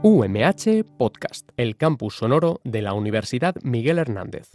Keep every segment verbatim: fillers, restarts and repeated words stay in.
U M H Podcast, el campus sonoro de la Universidad Miguel Hernández.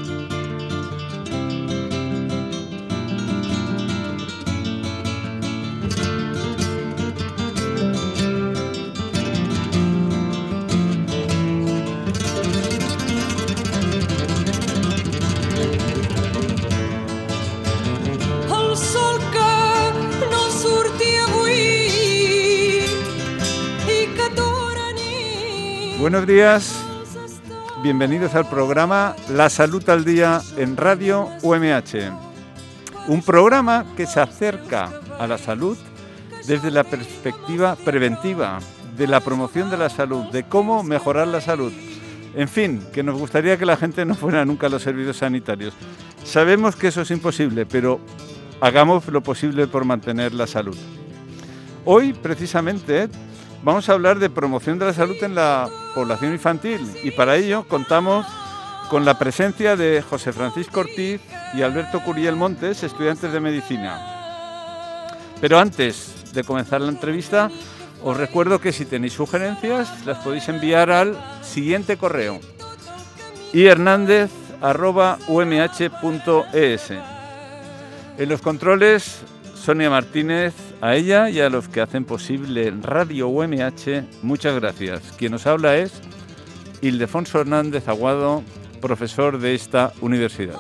Buenos días, bienvenidos al programa La Salud al Día en Radio U M H. Un programa que se acerca a la salud desde la perspectiva preventiva, de la promoción de la salud, de cómo mejorar la salud. En fin, que nos gustaría que la gente no fuera nunca a los servicios sanitarios. Sabemos que eso es imposible, pero hagamos lo posible por mantener la salud. Hoy, precisamente, vamos a hablar de promoción de la salud en la población infantil y para ello contamos con la presencia de José Francisco Ortiz y Alberto Curiel Montes, estudiantes de medicina. Pero antes de comenzar la entrevista, os recuerdo que si tenéis sugerencias las podéis enviar al siguiente correo: i hernandez arroba u m h punto e s. En los controles, Sonia Martínez. A ella y a los que hacen posible Radio U M H, muchas gracias. Quien nos habla es Ildefonso Hernández Aguado, profesor de esta universidad.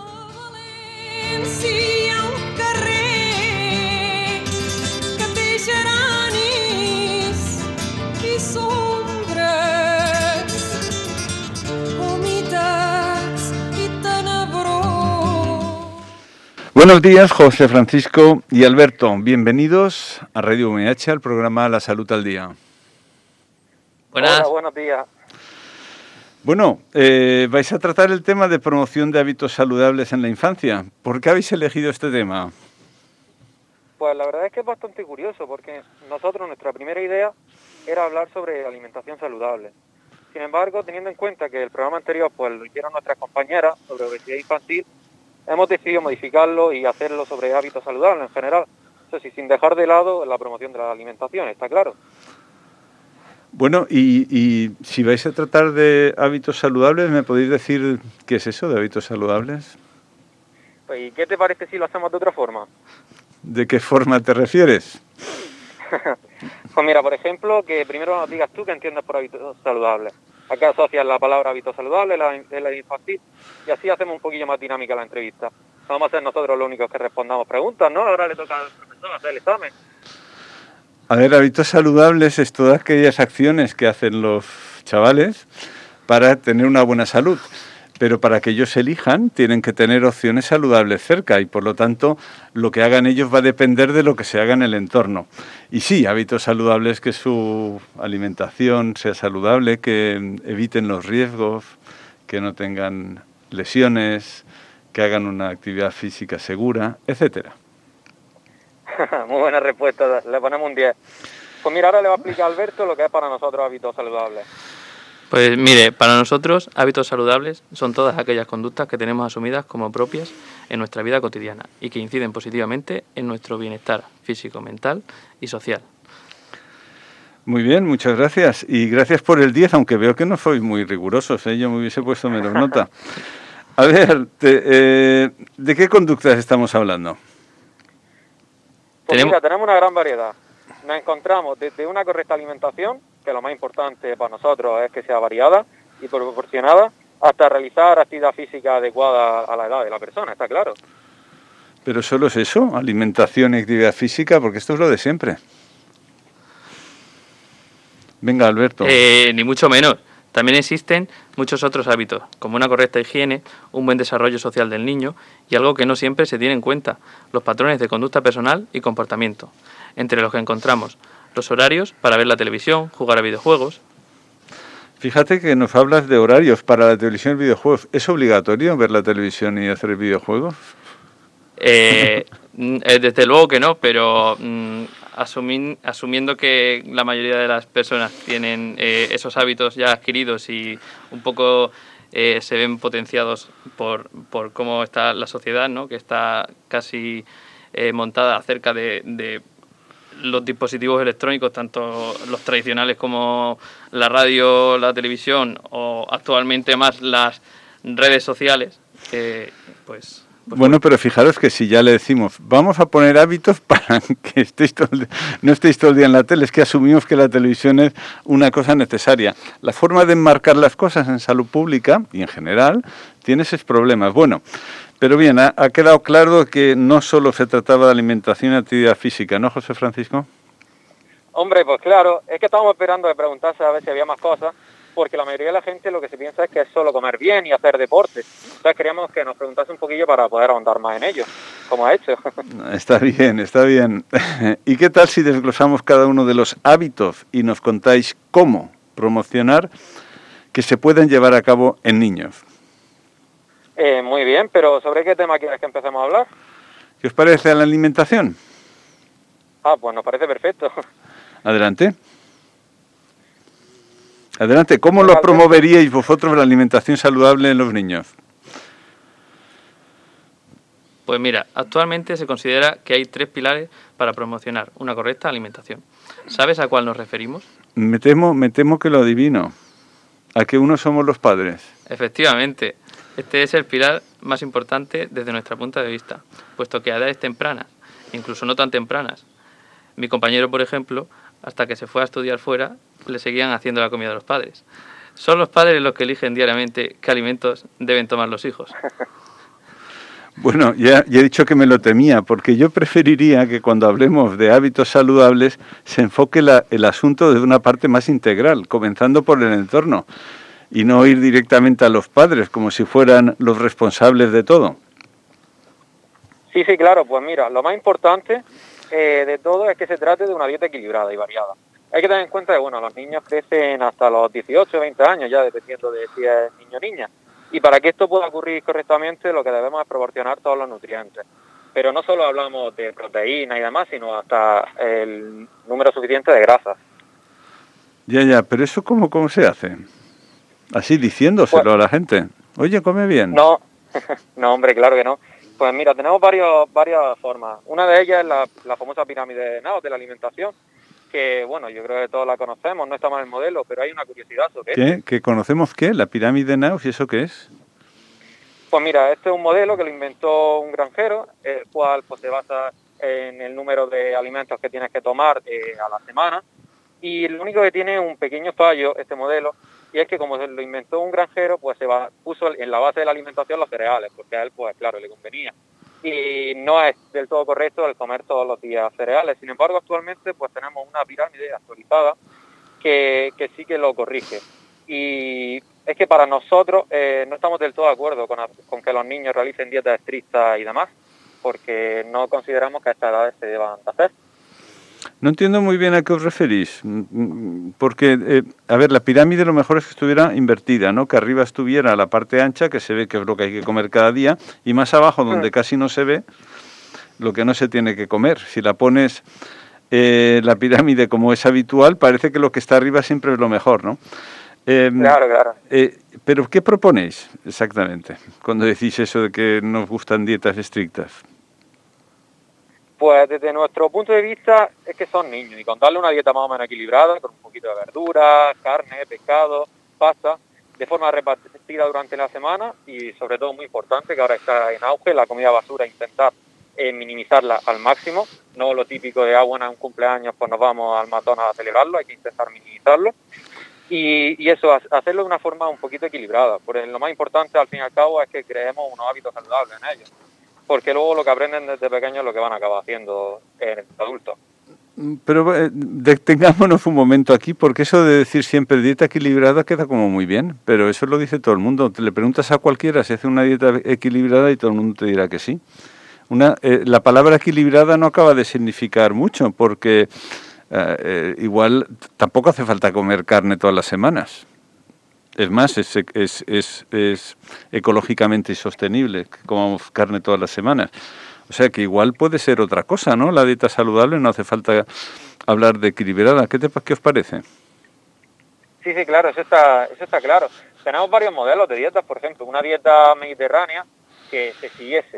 Buenos días, José Francisco y Alberto. Bienvenidos a Radio U M H, al programa La Salud al Día. Buenas. Hola, buenos días. Bueno, eh, vais a tratar el tema de promoción de hábitos saludables en la infancia. ¿Por qué habéis elegido este tema? Pues la verdad es que es bastante curioso, porque nosotros, nuestra primera idea era hablar sobre alimentación saludable. Sin embargo, teniendo en cuenta que el programa anterior pues lo hicieron nuestras compañeras sobre obesidad infantil, hemos decidido modificarlo y hacerlo sobre hábitos saludables en general. Eso sí, sin dejar de lado la promoción de la alimentación, está claro. Bueno, y, y si vais a tratar de hábitos saludables, ¿me podéis decir qué es eso de hábitos saludables? Pues, ¿y qué te parece si lo hacemos de otra forma? ¿De qué forma te refieres? Pues mira, por ejemplo, que primero nos digas tú qué entiendes por hábitos saludables. ¿A qué asocias la palabra hábito saludable, la, la infantil? Y así hacemos un poquillo más dinámica la entrevista. Vamos a ser nosotros los únicos que respondamos preguntas, ¿no? Ahora le toca al profesor hacer el examen. A ver, hábitos saludables es todas aquellas acciones que hacen los chavales para tener una buena salud. Pero para que ellos elijan, tienen que tener opciones saludables cerca y, por lo tanto, lo que hagan ellos va a depender de lo que se haga en el entorno. Y sí, hábitos saludables, que su alimentación sea saludable, que eviten los riesgos, que no tengan lesiones, que hagan una actividad física segura, etcétera. Muy buena respuesta, le ponemos un diez. Pues mira, ahora le va a explicar a Alberto lo que es para nosotros hábitos saludables. Pues mire, para nosotros hábitos saludables son todas aquellas conductas que tenemos asumidas como propias en nuestra vida cotidiana y que inciden positivamente en nuestro bienestar físico, mental y social. Muy bien, muchas gracias. Y gracias por el diez, aunque veo que no sois muy rigurosos, ¿eh? Yo me hubiese puesto menos nota. A ver, te, eh, ¿de qué conductas estamos hablando? Pues ¿Tenemos? Mira, tenemos una gran variedad. Nos encontramos desde una correcta alimentación, que lo más importante para nosotros es que sea variada y proporcionada, hasta realizar actividad física adecuada a la edad de la persona, está claro. ¿Pero solo es eso? ¿Alimentación y actividad física? Porque esto es lo de siempre. Venga, Alberto. Eh, ni mucho menos. También existen muchos otros hábitos, como una correcta higiene, un buen desarrollo social del niño y algo que no siempre se tiene en cuenta, los patrones de conducta personal y comportamiento, entre los que encontramos los horarios para ver la televisión, jugar a videojuegos. Fíjate que nos hablas de horarios para la televisión y videojuegos. ¿Es obligatorio ver la televisión y hacer videojuegos? Eh, desde luego que no, pero mm, asumi- asumiendo que la mayoría de las personas tienen eh, esos hábitos ya adquiridos y un poco eh, se ven potenciados por, por cómo está la sociedad, ¿no? Que está casi eh, montada acerca de, de los dispositivos electrónicos, tanto los tradicionales como la radio, la televisión o actualmente más las redes sociales, eh, pues... Pues bueno, pero fijaros que si ya le decimos, vamos a poner hábitos para que estéis todo el día, no estéis todo el día en la tele, es que asumimos que la televisión es una cosa necesaria. La forma de enmarcar las cosas en salud pública y en general tiene esos problemas. Bueno, pero bien, ha, ha quedado claro que no solo se trataba de alimentación y actividad física, ¿no, José Francisco? Hombre, pues claro, es que estábamos esperando de preguntarse a ver si había más cosas, porque la mayoría de la gente lo que se piensa es que es solo comer bien y hacer deporte. Entonces queríamos que nos preguntase un poquillo para poder ahondar más en ello, como ha hecho. Está bien, está bien. ¿Y qué tal si desglosamos cada uno de los hábitos y nos contáis cómo promocionar que se pueden llevar a cabo en niños? Eh, muy bien, pero ¿sobre qué tema quieres que empecemos a hablar? ¿Qué os parece la alimentación? Ah, pues nos parece perfecto. Adelante. Adelante, ¿cómo lo promoveríais vosotros la alimentación saludable en los niños? Pues mira, actualmente se considera que hay tres pilares para promocionar una correcta alimentación. ¿Sabes a cuál nos referimos? Me temo, me temo que lo adivino. ¿A que uno somos los padres? Efectivamente, este es el pilar más importante desde nuestra punto de vista, puesto que a edades tempranas, incluso no tan tempranas, mi compañero, por ejemplo, hasta que se fue a estudiar fuera, le seguían haciendo la comida a los padres. Son los padres los que eligen diariamente qué alimentos deben tomar los hijos. Bueno, ya, ya he dicho que me lo temía, porque yo preferiría que cuando hablemos de hábitos saludables se enfoque la, el asunto de una parte más integral, comenzando por el entorno, y no ir directamente a los padres como si fueran los responsables de todo. Sí, sí, claro, pues mira, lo más importante eh, de todo es que se trate de una dieta equilibrada y variada. Hay que tener en cuenta que, bueno, los niños crecen hasta los dieciocho, veinte años, ya dependiendo de si es niño o niña. Y para que esto pueda ocurrir correctamente, lo que debemos es proporcionar todos los nutrientes. Pero no solo hablamos de proteína y demás, sino hasta el número suficiente de grasas. Ya, ya, pero ¿eso cómo, cómo se hace? Así diciéndoselo pues, a la gente. Oye, come bien. No, no, hombre, claro que no. Pues mira, tenemos varios, varias formas. Una de ellas es la, la famosa pirámide de Naos de la alimentación, que, bueno, yo creo que todos la conocemos, no está mal el modelo, pero hay una curiosidad sobre ¿Qué? esto. ¿Que conocemos qué? ¿La pirámide de Naos? ¿Y eso qué es? Pues mira, este es un modelo que lo inventó un granjero, el cual pues se basa en el número de alimentos que tienes que tomar eh, a la semana, y lo único que tiene un pequeño fallo, este modelo, y es que como lo inventó un granjero, pues se va, puso en la base de la alimentación los cereales, porque a él, pues claro, le convenía. Y no es del todo correcto el comer todos los días cereales. Sin embargo, actualmente pues tenemos una pirámide actualizada que, que sí que lo corrige. Y es que para nosotros eh, no estamos del todo de acuerdo con, con que los niños realicen dietas estrictas y demás, porque no consideramos que a estas edades se deban hacer. No entiendo muy bien a qué os referís, porque, eh, a ver, la pirámide lo mejor es que estuviera invertida, ¿no? Que arriba estuviera la parte ancha, que se ve que es lo que hay que comer cada día, y más abajo, donde casi no se ve, lo que no se tiene que comer. Si la pones eh, la pirámide como es habitual, parece que lo que está arriba siempre es lo mejor, ¿no? Eh, claro, claro. Eh, pero, ¿qué proponéis exactamente cuando decís eso de que nos gustan dietas estrictas? Pues desde nuestro punto de vista es que son niños y con darle una dieta más o menos equilibrada, con un poquito de verduras, carne, pescado, pasta, de forma repartida durante la semana y sobre todo muy importante que ahora está en auge la comida basura, intentar eh, minimizarla al máximo, no lo típico de, ah, bueno, en un cumpleaños pues nos vamos al matón a celebrarlo, hay que intentar minimizarlo y, y eso, hacerlo de una forma un poquito equilibrada, porque lo más importante al fin y al cabo es que creemos unos hábitos saludables en ellos. Porque luego lo que aprenden desde pequeños es lo que van a acabar haciendo en adultos. Pero eh, detengámonos un momento aquí, porque eso de decir siempre dieta equilibrada queda como muy bien, pero eso lo dice todo el mundo. Te le preguntas a cualquiera si hace una dieta equilibrada y todo el mundo te dirá que sí. Una, eh, la palabra equilibrada no acaba de significar mucho, porque eh, eh, igual tampoco hace falta comer carne todas las semanas. Es más, es, es, es, es ecológicamente insostenible que comamos carne todas las semanas. O sea que igual puede ser otra cosa, ¿no? La dieta saludable, no hace falta hablar de equilibrada. ¿Qué, te, qué os parece? Sí, sí, claro, eso está, eso está claro. Tenemos varios modelos de dietas, por ejemplo, una dieta mediterránea que se siguiese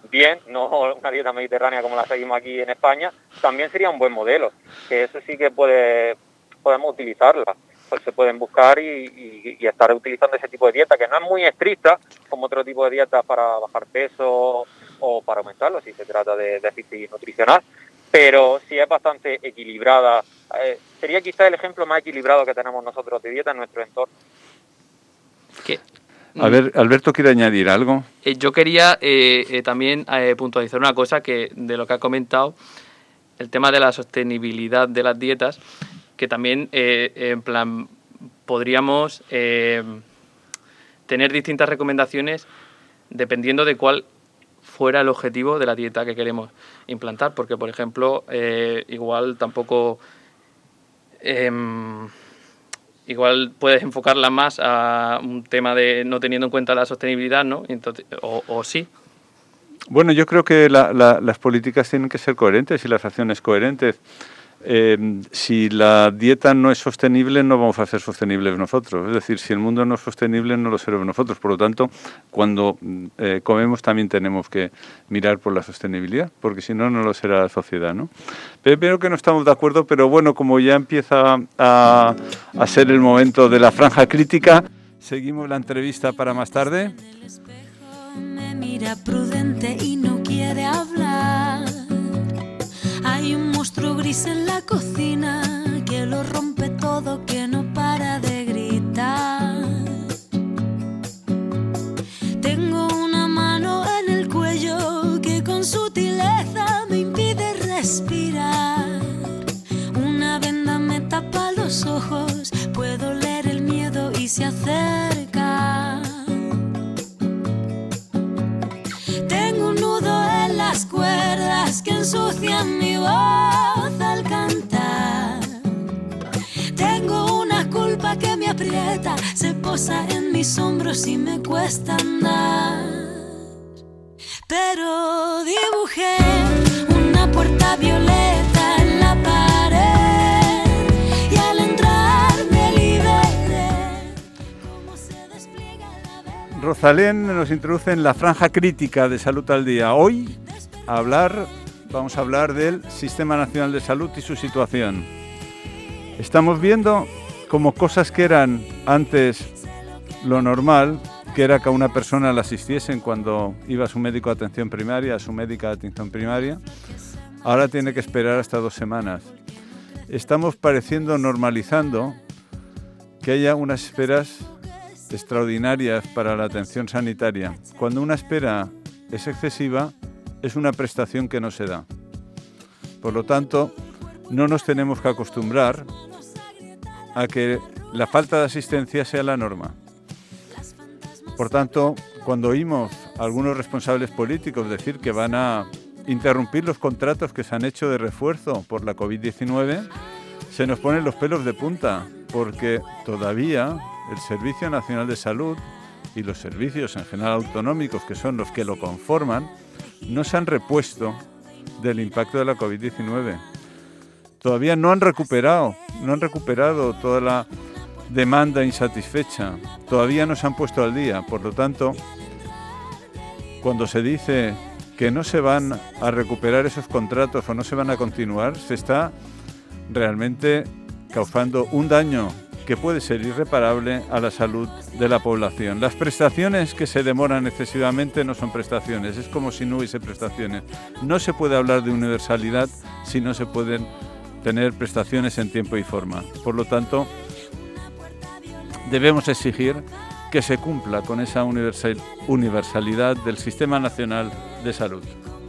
bien, no una dieta mediterránea como la seguimos aquí en España, también sería un buen modelo, que eso sí que puede podemos utilizarla. Pues se pueden buscar y, y, y estar utilizando ese tipo de dieta, que no es muy estricta, como otro tipo de dietas para bajar peso o para aumentarlo, si se trata de déficit nutricional, pero sí es bastante equilibrada. Eh, sería quizá el ejemplo más equilibrado que tenemos nosotros de dieta en nuestro entorno. ¿Qué? A ver, Alberto quiere añadir algo. Eh, yo quería eh, eh, también eh, puntualizar una cosa que de lo que ha comentado, el tema de la sostenibilidad de las dietas, que también, eh, en plan, podríamos eh, tener distintas recomendaciones dependiendo de cuál fuera el objetivo de la dieta que queremos implantar, porque, por ejemplo, eh, igual tampoco... Eh, igual puedes enfocarla más a un tema de no teniendo en cuenta la sostenibilidad, ¿no? Entonces, o, o sí. Bueno, yo creo que la, la, las políticas tienen que ser coherentes y las acciones coherentes. Eh, si la dieta no es sostenible, no vamos a ser sostenibles nosotros. Es decir, si el mundo no es sostenible, no lo seremos nosotros. Por lo tanto, cuando eh, comemos también tenemos que mirar por la sostenibilidad, porque si no, no lo será la sociedad, ¿no? Pero que no estamos de acuerdo, pero bueno, como ya empieza a, a ser el momento de la franja crítica, seguimos la entrevista para más tarde. Me mira prudente y no quiere hablar. Hay un monstruo gris en la cocina que lo rompe todo, que no para de gritar. Tengo una mano en el cuello que con sutileza me impide respirar. Una venda me tapa los ojos, puedo leer el miedo y se acerca. Tengo un nudo en las cuerdas que ensucian mi voz al cantar. Tengo una culpa que me aprieta, se posa en mis hombros y me cuesta andar. Pero dibujé una puerta violeta en la pared y al entrar me liberé. ¿Cómo se despliega la vela? Rosalén nos introduce en la franja crítica de Salud al Día. Hoy a hablar, vamos a hablar del Sistema Nacional de Salud y su situación. Estamos viendo como cosas que eran antes lo normal, que era que a una persona la asistiesen cuando iba a su médico de atención primaria, a su médica de atención primaria, ahora tiene que esperar hasta dos semanas. Estamos pareciendo normalizando que haya unas esperas extraordinarias para la atención sanitaria. Cuando una espera es excesiva, es una prestación que no se da. Por lo tanto, no nos tenemos que acostumbrar a que la falta de asistencia sea la norma. Por tanto, cuando oímos a algunos responsables políticos decir que van a interrumpir los contratos que se han hecho de refuerzo por la covid diecinueve, se nos ponen los pelos de punta, porque todavía el Servicio Nacional de Salud y los servicios en general autonómicos, que son los que lo conforman, no se han repuesto del impacto de la covid diecinueve. Todavía no han recuperado, no han recuperado toda la demanda insatisfecha. Todavía no se han puesto al día. Por lo tanto, cuando se dice que no se van a recuperar esos contratos o no se van a continuar, se está realmente causando un daño que puede ser irreparable a la salud de la población. Las prestaciones que se demoran excesivamente no son prestaciones, es como si no hubiese prestaciones. No se puede hablar de universalidad si no se pueden tener prestaciones en tiempo y forma. Por lo tanto, debemos exigir que se cumpla con esa universal, universalidad del Sistema Nacional de Salud.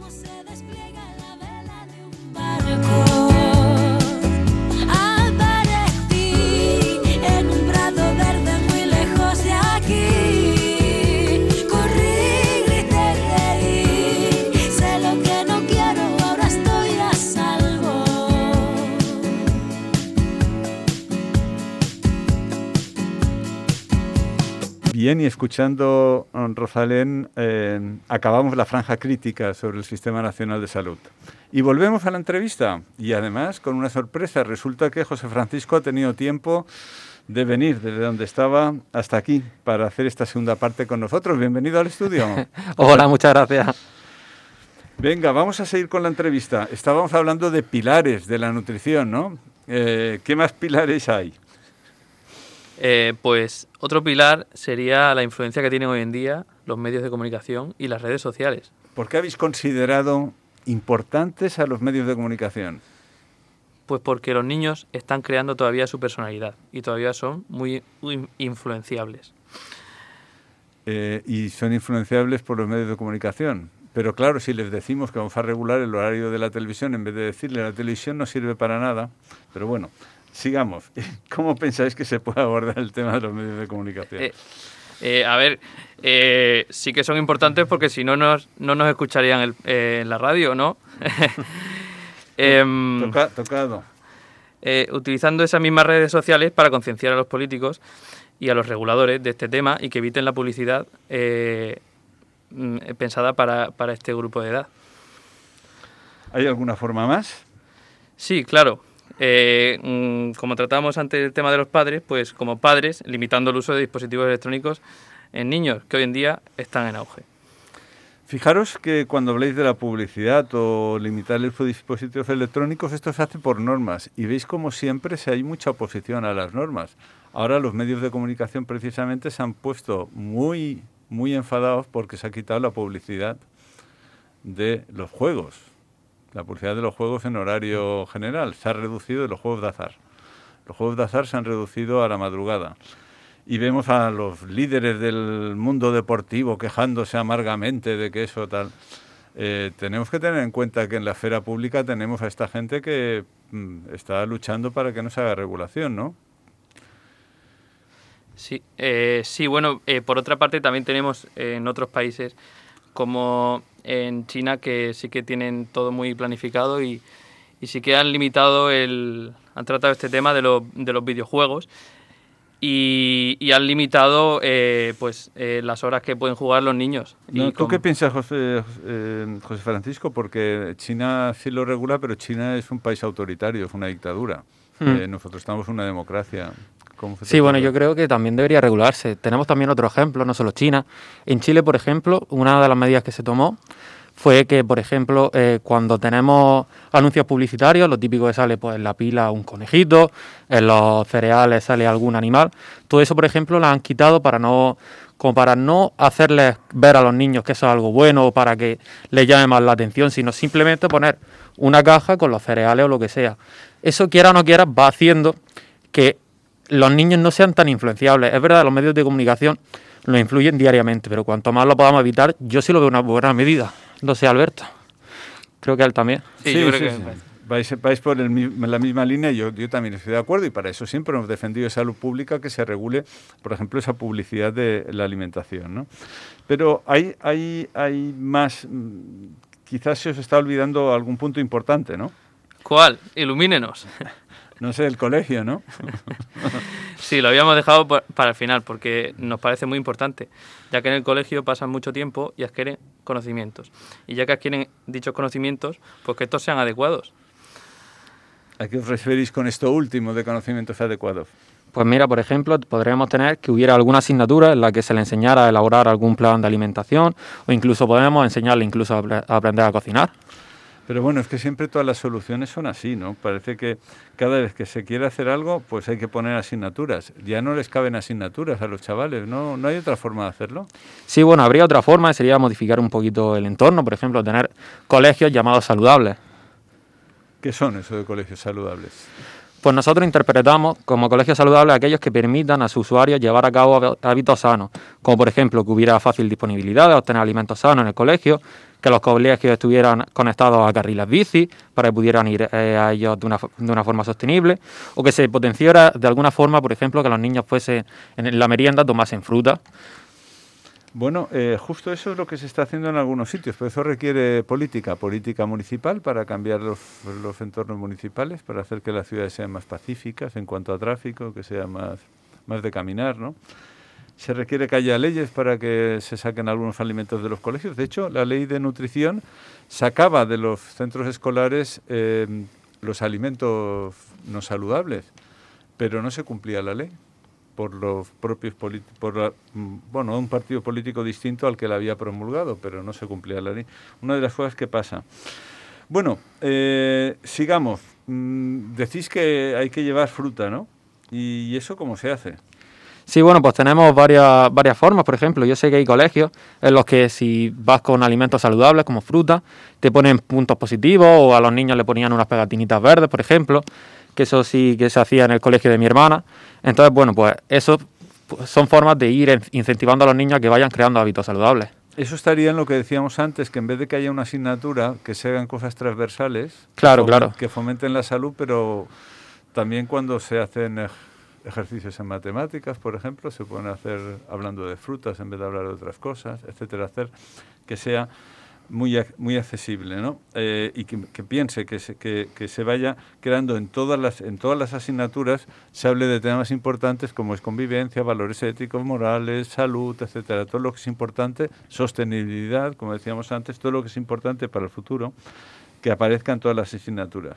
Bien, y escuchando a Rosalén, eh, acabamos la franja crítica sobre el Sistema Nacional de Salud. Y volvemos a la entrevista. Y además, con una sorpresa, resulta que José Francisco ha tenido tiempo de venir desde donde estaba hasta aquí para hacer esta segunda parte con nosotros. Bienvenido al estudio. Hola, muchas gracias. Venga, vamos a seguir con la entrevista. Estábamos hablando de pilares de la nutrición, ¿no? Eh, ¿Qué más pilares hay? Eh, pues otro pilar sería la influencia que tienen hoy en día los medios de comunicación y las redes sociales. ¿Por qué habéis considerado importantes a los medios de comunicación? Pues porque los niños están creando todavía su personalidad y todavía son muy, muy influenciables. Eh, y son influenciables por los medios de comunicación. Pero claro, si les decimos que vamos a regular el horario de la televisión, en vez de decirle la televisión no sirve para nada. Pero bueno, sigamos. ¿Cómo pensáis que se puede abordar el tema de los medios de comunicación? Eh, eh, a ver, eh, sí que son importantes porque si no nos, no nos escucharían el, eh, en la radio, ¿no? eh, Toca, tocado. Eh, utilizando esas mismas redes sociales para concienciar a los políticos y a los reguladores de este tema y que eviten la publicidad eh, pensada para, para este grupo de edad. ¿Hay alguna forma más? Sí, claro. Eh, mm, como tratamos antes el tema de los padres, pues como padres, limitando el uso de dispositivos electrónicos en niños, que hoy en día están en auge. Fijaros que cuando habléis de la publicidad o limitar el uso de dispositivos electrónicos, esto se hace por normas. Y veis como siempre si hay mucha oposición a las normas. Ahora los medios de comunicación precisamente se han puesto muy, muy enfadados porque se ha quitado la publicidad de los juegos. La publicidad de los juegos en horario general se ha reducido de los juegos de azar. Los juegos de azar se han reducido a la madrugada. Y vemos a los líderes del mundo deportivo quejándose amargamente de que eso tal. Eh, tenemos que tener en cuenta que en la esfera pública tenemos a esta gente que mm, está luchando para que no se haga regulación, ¿no? Sí, eh, sí bueno, eh, por otra parte también tenemos eh, en otros países como en China que sí que tienen todo muy planificado y, y sí que han limitado el, han tratado este tema de, lo, de los videojuegos y, y han limitado eh, pues eh, las horas que pueden jugar los niños. No, y ¿tú con... qué piensas, José, eh, José Francisco? Porque China sí lo regula, pero China es un país autoritario, es una dictadura. Hmm. Eh, nosotros estamos en una democracia. Sí, bueno, yo creo que también debería regularse. Tenemos también otro ejemplo, no solo China. En Chile, por ejemplo, una de las medidas que se tomó fue que, por ejemplo, eh, cuando tenemos anuncios publicitarios, lo típico que sale pues en la pila un conejito, en los cereales sale algún animal, todo eso, por ejemplo, lo han quitado para no, como para no hacerles ver a los niños que eso es algo bueno o para que les llame más la atención, sino simplemente poner una caja con los cereales o lo que sea. Eso, quiera o no quiera, va haciendo que los niños no sean tan influenciables. Es verdad, los medios de comunicación lo influyen diariamente, pero cuanto más lo podamos evitar, yo sí lo veo una buena medida. No sé, Alberto. Creo que él también. Sí, sí, yo creo sí, que... sí. Vais, vais por el, la misma línea, yo, yo también estoy de acuerdo y para eso siempre hemos defendido esa salud pública, que se regule, por ejemplo, esa publicidad de la alimentación, ¿no? Pero hay, hay, hay más, quizás se os está olvidando algún punto importante, ¿no? ¿Cuál? Ilumínenos. No sé, el colegio, ¿no? Sí, lo habíamos dejado para el final porque nos parece muy importante, ya que en el colegio pasan mucho tiempo y adquieren conocimientos. Y ya que adquieren dichos conocimientos, pues que estos sean adecuados. ¿A qué os referís con esto último de conocimientos adecuados? Pues mira, por ejemplo, podríamos tener que hubiera alguna asignatura en la que se le enseñara a elaborar algún plan de alimentación o incluso podemos enseñarle incluso a, a aprender a cocinar. Pero bueno, es que siempre todas las soluciones son así, ¿no? Parece que cada vez que se quiere hacer algo, pues hay que poner asignaturas. Ya no les caben asignaturas a los chavales, ¿no? ¿No hay otra forma de hacerlo? Sí, bueno, habría otra forma, sería modificar un poquito el entorno, por ejemplo, tener colegios llamados saludables. ¿Qué son esos de colegios saludables? Pues nosotros interpretamos como colegios saludables aquellos que permitan a sus usuarios llevar a cabo hábitos sanos, como por ejemplo que hubiera fácil disponibilidad de obtener alimentos sanos en el colegio, que los colegios estuvieran conectados a carriles bici para que pudieran ir eh, a ellos de una, de una forma sostenible, o que se potenciara de alguna forma, por ejemplo, que los niños fuesen en la merienda tomasen fruta. Bueno, eh, justo eso es lo que se está haciendo en algunos sitios, pero eso requiere política, política municipal para cambiar los, los entornos municipales, para hacer que las ciudades sean más pacíficas en cuanto a tráfico, que sean más, más de caminar, ¿no? Se requiere que haya leyes para que se saquen algunos alimentos de los colegios. De hecho, la ley de nutrición sacaba de los centros escolares eh, los alimentos no saludables, pero no se cumplía la ley. por los propios políticos, por la, bueno, un partido político distinto al que la había promulgado, pero no se cumplía la ley. Una de las cosas que pasa. Bueno, eh, sigamos. Mm, decís que hay que llevar fruta, ¿no? ¿Y eso cómo se hace? Sí, bueno, pues tenemos varias, varias formas. Por ejemplo, yo sé que hay colegios en los que si vas con alimentos saludables como fruta, te ponen puntos positivos, o a los niños le ponían unas pegatinitas verdes, por ejemplo, que eso sí que se hacía en el colegio de mi hermana. Entonces, bueno, pues eso son formas de ir incentivando a los niños a que vayan creando hábitos saludables. Eso estaría en lo que decíamos antes, que en vez de que haya una asignatura, que se hagan cosas transversales, claro, que, fomen, claro. que fomenten la salud, pero también cuando se hacen ejercicios en matemáticas, por ejemplo, se pueden hacer hablando de frutas en vez de hablar de otras cosas, etcétera, hacer que sea muy muy accesible, ¿no? Eh, y que, que piense que se, que, que se vaya creando en todas las en todas las asignaturas, se hable de temas importantes como es convivencia, valores éticos, morales, salud, etcétera, todo lo que es importante, sostenibilidad, como decíamos antes, todo lo que es importante para el futuro, que aparezca en todas las asignaturas.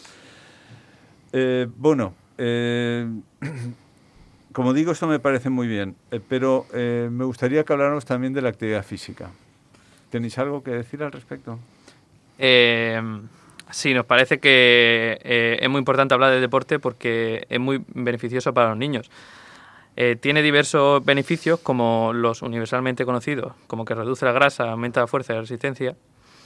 Eh, bueno, Eh, como digo, esto me parece muy bien, eh, pero eh, me gustaría que habláramos también de la actividad física. ¿Tenéis algo que decir al respecto? Eh, sí, nos parece que eh, es muy importante hablar del deporte porque es muy beneficioso para los niños. Eh, tiene diversos beneficios, como los universalmente conocidos, como que reduce la grasa, aumenta la fuerza y la resistencia,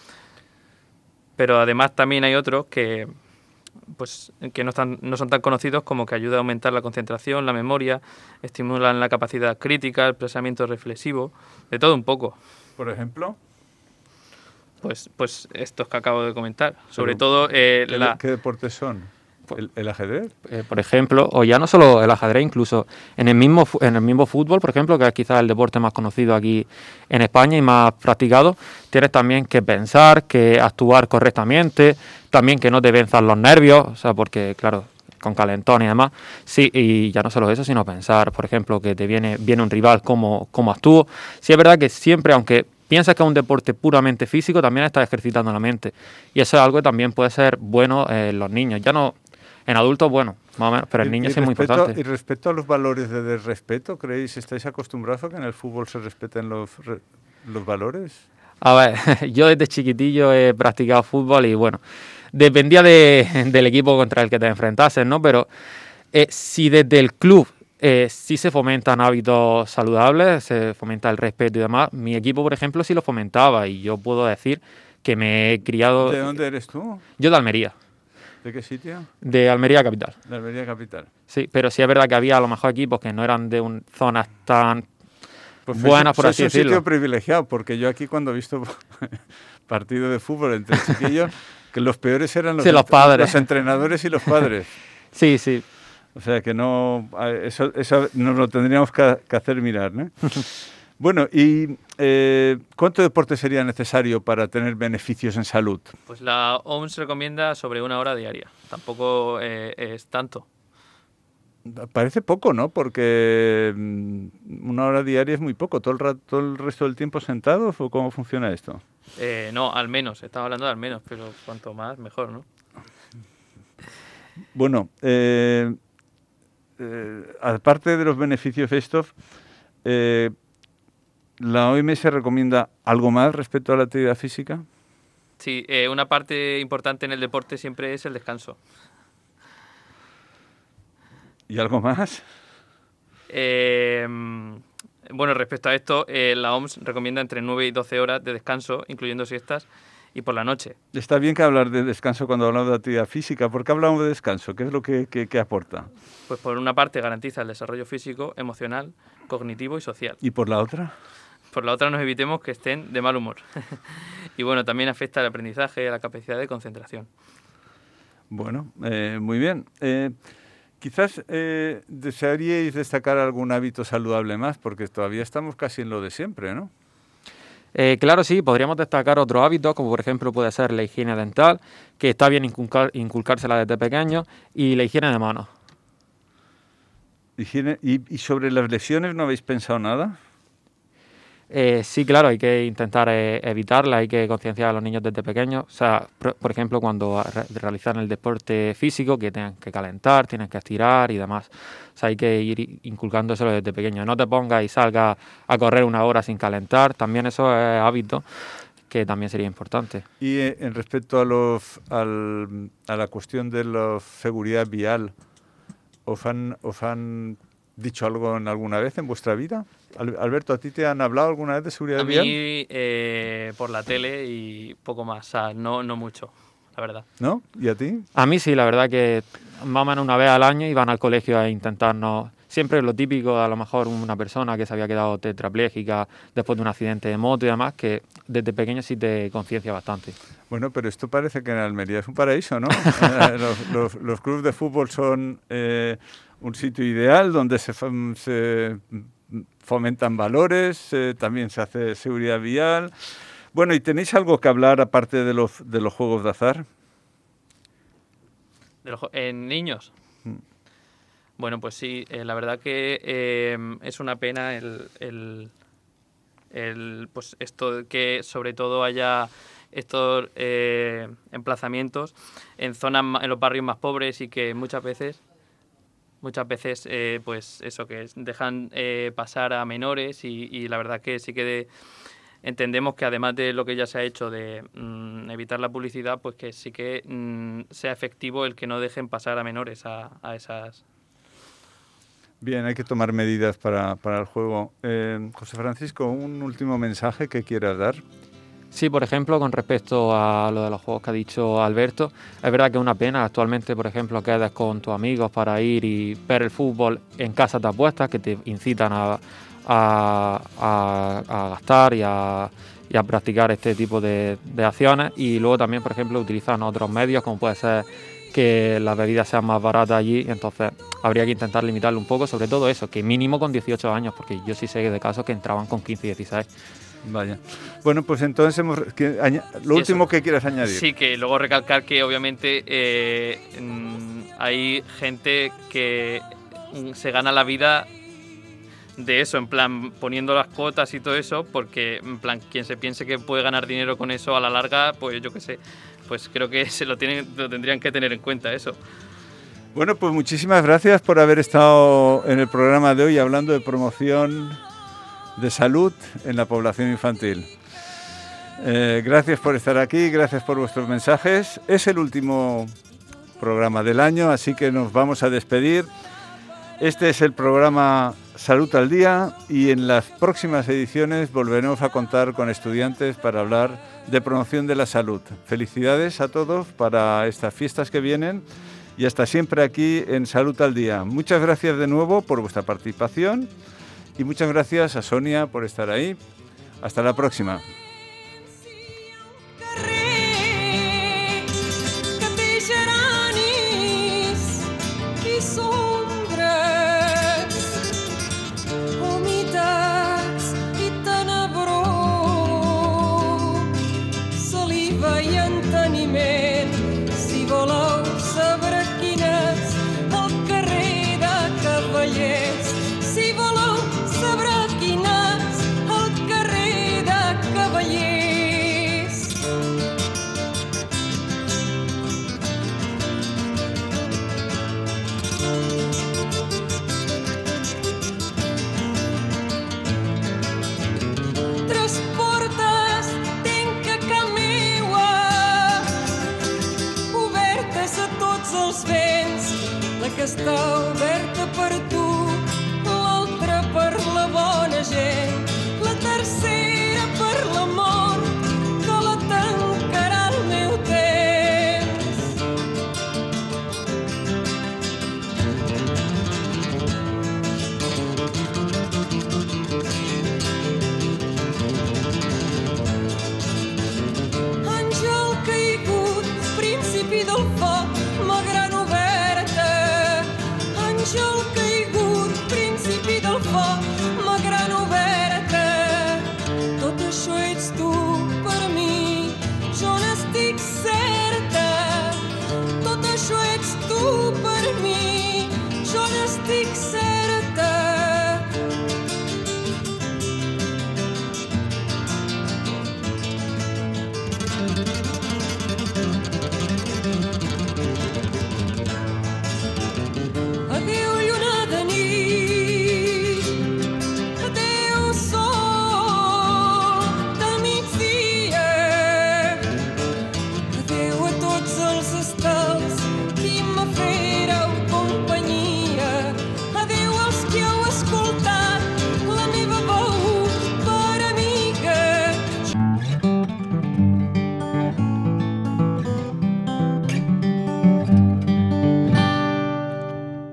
pero además también hay otros que pues que no, están, no son tan conocidos, como que ayuda a aumentar la concentración, la memoria, estimulan la capacidad crítica, el pensamiento reflexivo, de todo un poco. ¿Por ejemplo? Pues, pues estos que acabo de comentar. Sobre Pero, todo... Eh, ¿qué, la... ¿Qué deportes son? ¿El, el ajedrez? Eh, por ejemplo, o ya no solo el ajedrez, incluso en el mismo en el mismo fútbol, por ejemplo, que es quizás el deporte más conocido aquí en España y más practicado, tienes también que pensar, que actuar correctamente, también que no te venzan los nervios, o sea, porque, claro, con calentón y demás, sí, y ya no solo eso, sino pensar, por ejemplo, que te viene, viene un rival, cómo, cómo actúo. Sí es verdad que siempre, aunque piensas que es un deporte puramente físico, también estás ejercitando la mente, y eso es algo que también puede ser bueno en los niños, ya no... En adultos, bueno, más o menos, pero el niño sí es muy importante. Y respecto a los valores de, de respeto, ¿creéis, estáis acostumbrados a que en el fútbol se respeten los, los valores? A ver, yo desde chiquitillo he practicado fútbol y, bueno, dependía de, del equipo contra el que te enfrentases, ¿no? Pero eh, si desde el club eh, sí se fomentan hábitos saludables, se fomenta el respeto y demás, mi equipo, por ejemplo, sí lo fomentaba, y yo puedo decir que me he criado... ¿De dónde eres tú? Yo de Almería. ¿De qué sitio? De Almería capital. De Almería capital. Sí, pero sí es verdad que había a lo mejor equipos que no eran de un, zonas tan pues buenas, por así decirlo. Es un sitio privilegiado, porque yo aquí cuando he visto partidos de fútbol entre chiquillos, que los peores eran los, sí, los padres, los entrenadores y los padres. Sí, sí. O sea que no, eso, eso nos lo tendríamos que, que hacer mirar, ¿no? Bueno, ¿y eh, cuánto deporte sería necesario para tener beneficios en salud? Pues la O M S recomienda sobre una hora diaria. Tampoco eh, es tanto. Parece poco, ¿no? Porque una hora diaria es muy poco. ¿Todo el, rato, todo el resto del tiempo sentados o cómo funciona esto? Eh, no, al menos. Estamos hablando de al menos, pero cuanto más, mejor, ¿no? Bueno, eh, eh, aparte de los beneficios estos... Eh, ¿La O M S recomienda algo más respecto a la actividad física? Sí, eh, una parte importante en el deporte siempre es el descanso. ¿Y algo más? Eh, bueno, respecto a esto, eh, la O M S recomienda entre nueve y doce horas de descanso, incluyendo siestas, y por la noche. Está bien que hablar de descanso cuando hablamos de actividad física. ¿Por qué hablamos de descanso? ¿Qué es lo que, que, que aporta? Pues por una parte garantiza el desarrollo físico, emocional, cognitivo y social. ¿Y por la otra? Por la otra nos evitemos que estén de mal humor. Y bueno, también afecta el aprendizaje y la capacidad de concentración. Bueno, eh, muy bien. Eh, quizás eh, desearíais destacar algún hábito saludable más, porque todavía estamos casi en lo de siempre, ¿no? Eh, claro, sí, podríamos destacar otros hábitos, como por ejemplo puede ser la higiene dental, que está bien inculcar, inculcársela desde pequeño, y la higiene de manos. Higiene, y, ¿Y sobre las lesiones no habéis pensado nada? Eh, sí, claro, hay que intentar eh, evitarla, hay que concienciar a los niños desde pequeños. O sea, por, por ejemplo, cuando re realizan el deporte físico, que tienen que calentar, tienen que estirar y demás. O sea, hay que ir inculcando eso desde pequeño. No te pongas y salgas a correr una hora sin calentar. También eso es hábito que también sería importante. Y eh, en respecto a, los, al, a la cuestión de la seguridad vial, ¿os han, os han dicho algo en alguna vez en vuestra vida? Alberto, ¿a ti te han hablado alguna vez de seguridad a vial? A mí eh, por la tele y poco más, o sea, no, no mucho, la verdad. ¿No? ¿Y a ti? A mí sí, la verdad que más o menos una vez al año iban al colegio a intentarnos... Siempre lo típico, a lo mejor una persona que se había quedado tetrapléjica después de un accidente de moto y demás, que desde pequeño sí te conciencia bastante. Bueno, pero esto parece que en Almería es un paraíso, ¿no? los, los, los clubes de fútbol son eh, un sitio ideal donde se, se fomentan valores, eh, también se hace seguridad vial. Bueno, ¿y tenéis algo que hablar aparte de los, de los juegos de azar? ¿De los, ¿En niños? Mm. Bueno, pues sí, eh, la verdad que eh, es una pena el, el, el, pues esto que sobre todo haya estos eh, emplazamientos en zonas, en los barrios más pobres y que muchas veces, muchas veces, eh, pues eso, que dejan eh, pasar a menores y, y la verdad que sí que de, entendemos que además de lo que ya se ha hecho de mmm, evitar la publicidad, pues que sí que mmm, sea efectivo el que no dejen pasar a menores a, a esas... Bien, hay que tomar medidas para, para el juego. Eh, José Francisco, un último mensaje que quieras dar. Sí, por ejemplo, con respecto a lo de los juegos que ha dicho Alberto, es verdad que es una pena. Actualmente, por ejemplo, quedas con tus amigos para ir y ver el fútbol en casas de apuestas que te incitan a, a, a, a gastar y a, y a practicar este tipo de, de acciones. Y luego también, por ejemplo, utilizan otros medios como puede ser que las bebidas sean más baratas allí, entonces habría que intentar limitarlo un poco, sobre todo eso, que mínimo con dieciocho años, porque yo sí sé de casos que entraban con quince y dieciséis. Vaya. Bueno, pues entonces hemos, que, aña, lo sí, último eso, que quieras añadir. Sí, que luego recalcar que obviamente eh, hay gente que se gana la vida de eso, en plan poniendo las cuotas y todo eso, porque en plan quien se piense que puede ganar dinero con eso a la larga, pues yo qué sé, pues creo que se lo, tienen, lo tendrían que tener en cuenta eso. Bueno, pues muchísimas gracias por haber estado en el programa de hoy hablando de promoción de salud en la población infantil. Eh, gracias por estar aquí, gracias por vuestros mensajes. Es el último programa del año, así que nos vamos a despedir. Este es el programa Salud al Día y en las próximas ediciones volveremos a contar con estudiantes para hablar de promoción de la salud. Felicidades a todos para estas fiestas que vienen y hasta siempre aquí en Salud al Día. Muchas gracias de nuevo por vuestra participación y muchas gracias a Sonia por estar ahí. Hasta la próxima. Que està oberta per tu, l'altra per la bona gent, la tercera per l'amor, que la tancarà el meu temps. Àngel caigut, principi del foc, ma gran oberta. Àngel caigut, principi del foc, ma gran oberta. Tot això ets tu per mi, jo n'estic certa. Tot això ets tu per mi, jo n'estic certa.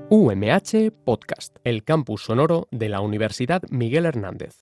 U M H Podcast, el campus sonoro de la Universidad Miguel Hernández.